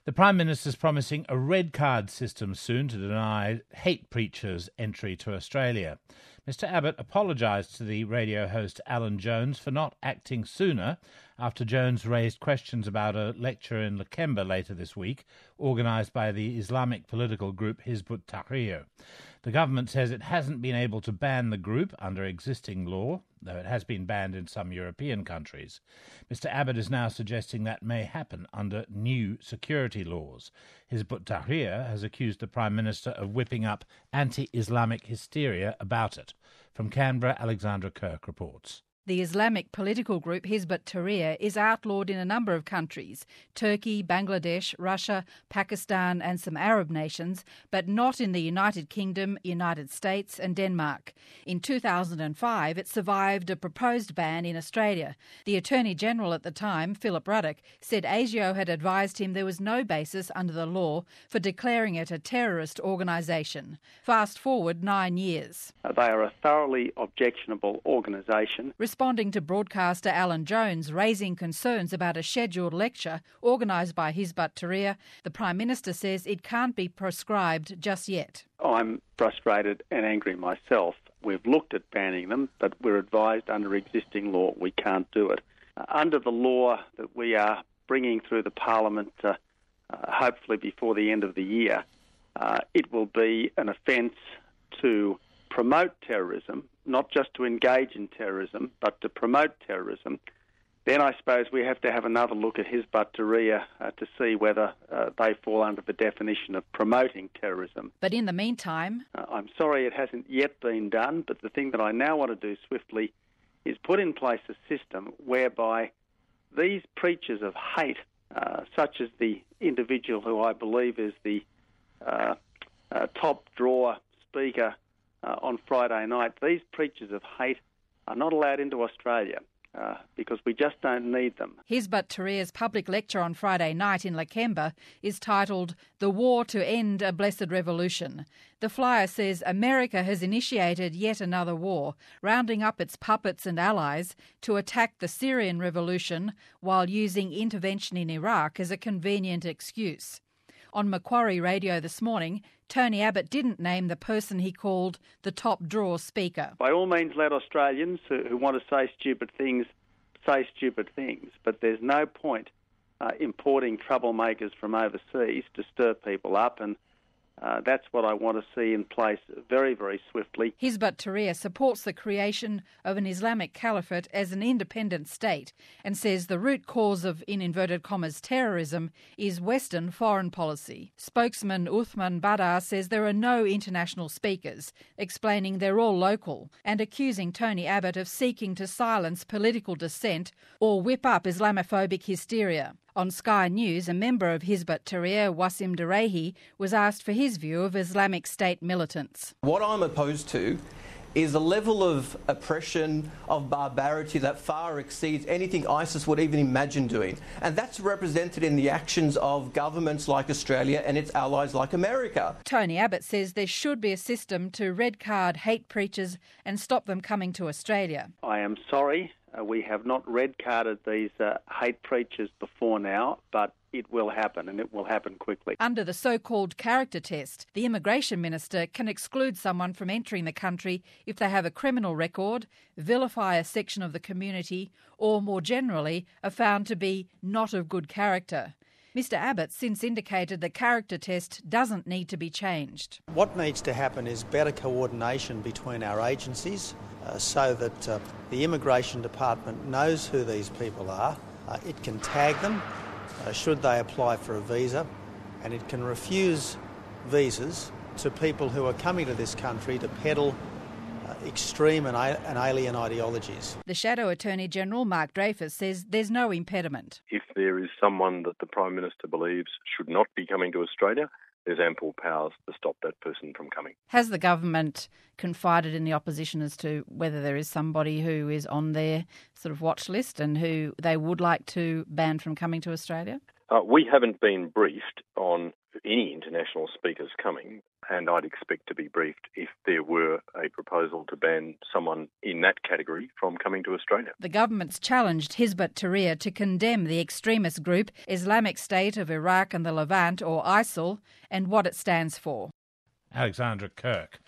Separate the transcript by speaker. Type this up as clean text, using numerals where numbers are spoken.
Speaker 1: The Prime Minister's promising a red card system soon to deny hate preachers entry to Australia. Mr Abbott apologised to the radio host Alan Jones for not acting sooner after Jones raised questions about a lecture in Lakemba later this week, organised by the Islamic political group Hizb ut-Tahrir. The government says it hasn't been able to ban the group under existing law, though it has been banned in some European countries. Mr Abbott is now suggesting that may happen under new security laws. Hizb ut-Tahrir has accused the Prime Minister of whipping up anti-Islamic hysteria about it. From Canberra, Alexandra Kirk reports.
Speaker 2: The Islamic political group Hizb ut-Tahrir is outlawed in a number of countries, Turkey, Bangladesh, Russia, Pakistan and some Arab nations, but not in the United Kingdom, United States and Denmark. In 2005, it survived a proposed ban in Australia. The Attorney-General at the time, Philip Ruddock, said ASIO had advised him there was no basis under the law for declaring it a terrorist organisation. Fast forward 9 years.
Speaker 3: They are a thoroughly objectionable organisation.
Speaker 2: Responding to broadcaster Alan Jones raising concerns about a scheduled lecture organised by Hizb ut-Tahrir, the Prime Minister says it can't be prescribed just yet.
Speaker 3: I'm frustrated and angry myself. We've looked at banning them, but we're advised under existing law we can't do it. Under the law that we are bringing through the Parliament, hopefully before the end of the year, it will be an offence to promote terrorism, not just to engage in terrorism, but to promote terrorism. Then I suppose we have to have another look at Hizb ut-Tahrir to see whether they fall under the definition of promoting terrorism.
Speaker 2: But in the meantime...
Speaker 3: I'm sorry it hasn't yet been done, but the thing that I now want to do swiftly is put in place a system whereby these preachers of hate, such as the individual who I believe is the top drawer speaker on Friday night, these preachers of hate are not allowed into Australia because we just don't need them.
Speaker 2: Hizb ut-Tahrir's public lecture on Friday night in Lakemba is titled The War to End a Blessed Revolution. The flyer says America has initiated yet another war, rounding up its puppets and allies to attack the Syrian revolution while using intervention in Iraq as a convenient excuse. On Macquarie Radio this morning, Tony Abbott didn't name the person he called the top draw speaker.
Speaker 3: By all means, let Australians who want to say stupid things, but there's no point importing troublemakers from overseas to stir people up, and that's what I want to see in place very, very swiftly.
Speaker 2: Hizb ut-Tahrir supports the creation of an Islamic caliphate as an independent state and says the root cause of, in inverted commas, terrorism is Western foreign policy. Spokesman Uthman Badar says there are no international speakers, explaining they're all local, and accusing Tony Abbott of seeking to silence political dissent or whip up Islamophobic hysteria. On Sky News, a member of Hizb ut-Tahrir, Wasim Darehi, was asked for his view of Islamic State militants.
Speaker 4: What I'm opposed to is a level of oppression, of barbarity that far exceeds anything ISIS would even imagine doing. And that's represented in the actions of governments like Australia and its allies like America.
Speaker 2: Tony Abbott says there should be a system to red card hate preachers and stop them coming to Australia.
Speaker 3: I am sorry. We have not red-carded these hate preachers before now, but it will happen, and it will happen quickly.
Speaker 2: Under the so-called character test, the Immigration Minister can exclude someone from entering the country if they have a criminal record, vilify a section of the community, or more generally, are found to be not of good character. Mr Abbott since indicated the character test doesn't need to be changed.
Speaker 5: What needs to happen is better coordination between our agencies so that the Immigration Department knows who these people are. It can tag them should they apply for a visa, and it can refuse visas to people who are coming to this country to peddle extreme and alien ideologies.
Speaker 2: The Shadow Attorney-General, Mark Dreyfus, says there's no impediment.
Speaker 6: If there is someone that the Prime Minister believes should not be coming to Australia, there's ample powers to stop that person from coming.
Speaker 2: Has the government confided in the opposition as to whether there is somebody who is on their sort of watch list and who they would like to ban from coming to Australia?
Speaker 6: We haven't been briefed on any international speakers coming, and I'd expect to be briefed if there were a proposal to ban someone in that category from coming to Australia.
Speaker 2: The government's challenged Hizb ut-Tahrir to condemn the extremist group Islamic State of Iraq and the Levant, or ISIL, and what it stands for.
Speaker 1: Alexandra Kirk.